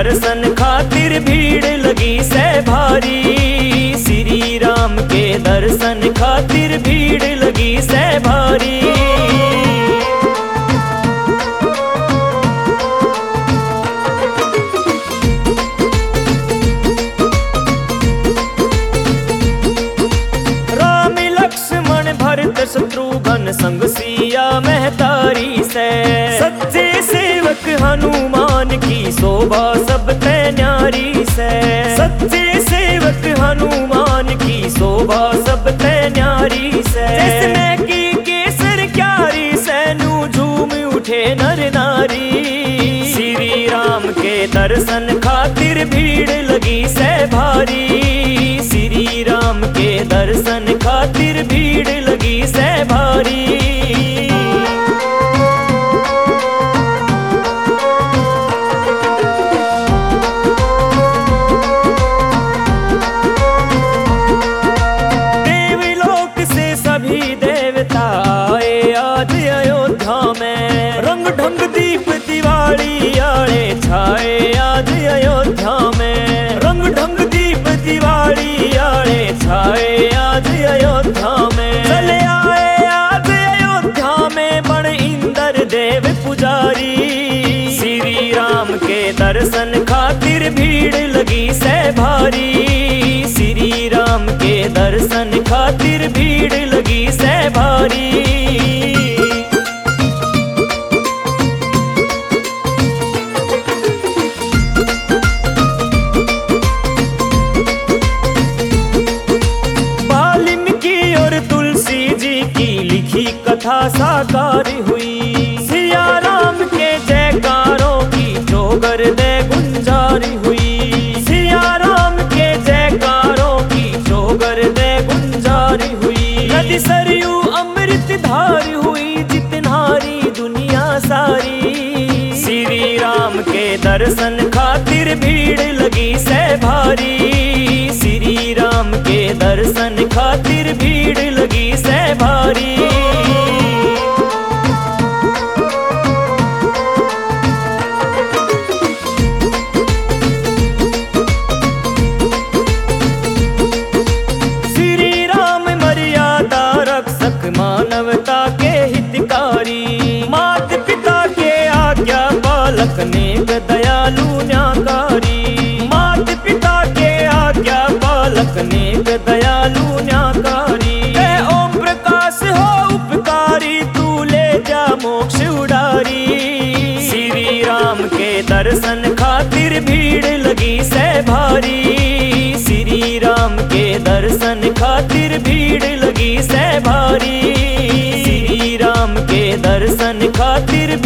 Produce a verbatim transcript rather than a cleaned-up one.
दर्शन खातिर भीड़ लगी से भारी। श्री राम के दर्शन खातिर भीड़ लगी से भारी। भरत शत्रुघ्न संग सिया महतारी से। सच्चे सेवक हनुमान की शोभा सब ते न्यारी से। सच्चे सेवक हनुमान की शोभा सब ते न्यारी से। जिसमें की केसर क्यारी से नू झूम उठे नर नारी। श्री राम के दर्शन खातिर भीड़ लगी से भारी। श्री राम के दर्शन खातिर भीड़ लगी से भारी। देवलोक से सभी देवता आए आज अयोध्या में। रंग ढंग दीप दिवाली आले छाए आज अयोध्या में। रंग ढंग दीप दिवाली आले छाए आज अयोध्या में। चले आए आज अयोध्या में बड़ इंद्र देव पुजारी। श्री राम के दर्शन खातिर भीड़ लगी से भारी। श्री राम के दर्शन खातिर भीड़ लगी से भारी। कथा साकार हुई। सिया राम के जयकारों की चौगर दे गुंजारी हुई। सिया राम के जयकारों की चौगर दे गुंजारी हुई। नदी सरयू अमृत धार हुई जितनारी दुनिया सारी। श्री राम के दर्शन खातिर भीड़ लगी से भारी। श्री राम के दर्शन खातिर भीड़ लगी से भारी। मानवता के हितकारी। मात पिता के आज्ञा पालक नेक दयालु न्याकारी। मात पिता के आज्ञा पालक नेक दयालु न्याकारी। ओम प्रकाश हो उपकारी तू ले जा मोक्ष उडारी। श्री राम के दर्शन खातिर भीड़ लगी से भारी। श्री राम के दर्शन खातिर भीड़ लगी से भारी। श्री राम के दर्शन खातिर